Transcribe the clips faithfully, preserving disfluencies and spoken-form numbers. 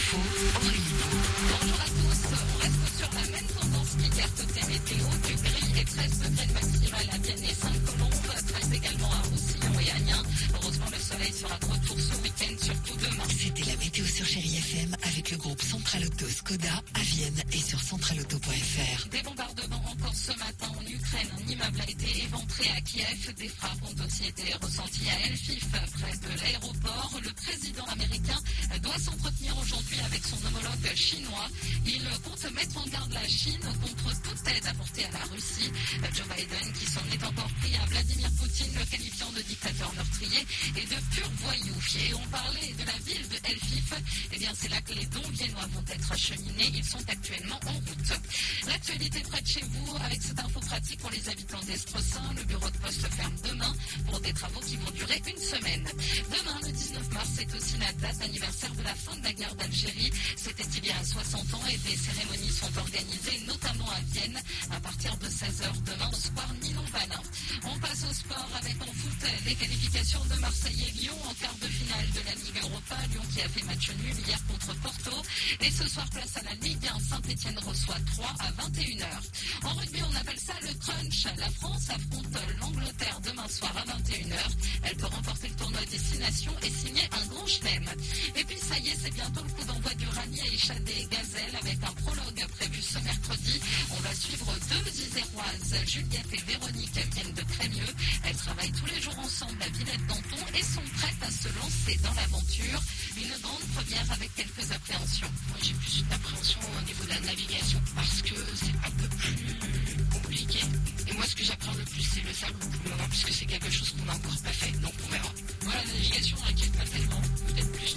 Info, Aurélie Pou. Bonjour à tous, on reste sur la même tendance qu'hier côté météo, du gris et treize degrés de maximale à Vienne et Sainte-Colombe, treize également à Roussillon et Amiens. Heureusement, le soleil sera de retour ce week-end, surtout demain. C'était la météo sur Chérie F M avec le groupe Central Auto Skoda à Vienne et sur central auto point f r. Des bombardements encore ce matin en Ukraine. Un immeuble a été éventré à Kiev. Des frappes ont aussi été ressenties à Lviv, près de l'aéroport. Le président américain doit s'entretenir aujourd'hui avec son homologue chinois. Il compte mettre en garde la Chine contre toute aide apportée à la Russie. Joe Biden, qui s'en est encore pris à Vladimir Poutine, le qualifiant de dictateur meurtrier et de pur voyou. Et on parlait de la ville de Lviv. Eh bien, c'est là que les dons viennois vont être acheminés. Ils sont actuellement en route. L'actualité près de chez vous, avec cette info pratique pour les habitants d'Estresin. Le bureau de poste ferme demain pour des travaux qui vont durer une semaine. Demain, le dix-neuf mars, c'est aussi la date anniversaire de la fin de la guerre d'Algérie. C'était il y a soixante ans et des cérémonies sont organisées, notamment à Vienne, à partir de seize heures demain au square Nilon-Valin. On passe au sport avec en foot les qualifications de Marseille et Lyon en quart de finale de la Ligue Europa. Lyon qui a fait match nul hier contre Porto. Et ce soir, place à la Ligue un. Saint-Etienne reçoit Troyes à vingt et une heures. En rugby, on appelle ça le crunch. La France affronte l'Angleterre demain soir à vingt et une heures. Elle peut remporter le tournoi des six nations et signer un grand chelem. Et puis ça y est, c'est bientôt le coup d'envoi du rallye à Échaddé et Gazelle avec un prologue prévu ce mercredi. On va suivre deux Iséroises, Juliette et Véronique, viennent de Crémieux. Elles travaillent tous les jours ensemble à Villette-Danton et sont prêtes à se lancer dans l'aventure. Une grande première avec quelques appréhensions. Moi, j'ai plus d'appréhension au niveau de la navigation parce que c'est un peu plus compliqué. Et moi, ce que j'apprends le plus, c'est le sable pour le moment, puisque c'est quelque chose qu'on n'a encore pas fait. Donc, on verra. Moi, la navigation n'inquiète pas tellement. Peut-être plus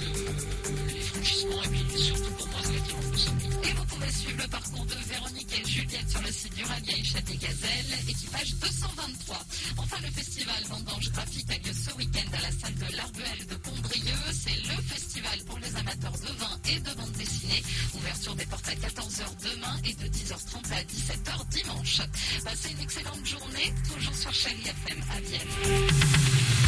de les franchissements et puis surtout pour moi, c'est effectivement plus simple. Et vous pouvez suivre le parcours de Véronique et Juliette sur le site du rallye à Échaddé Gazelle, équipage deux cent vingt-trois. Enfin, le festival Vendange Graphique a lieu ce week-end à la salle de l'Arbuel de Pondrieux. C'est le festival pour les amateurs de vin et de bande dessinée. Ouverture des portes à quatorze heures demain et de dix heures trente à dix-sept heures dimanche. Passez une excellente journée, toujours sur Chérie F M à Vienne.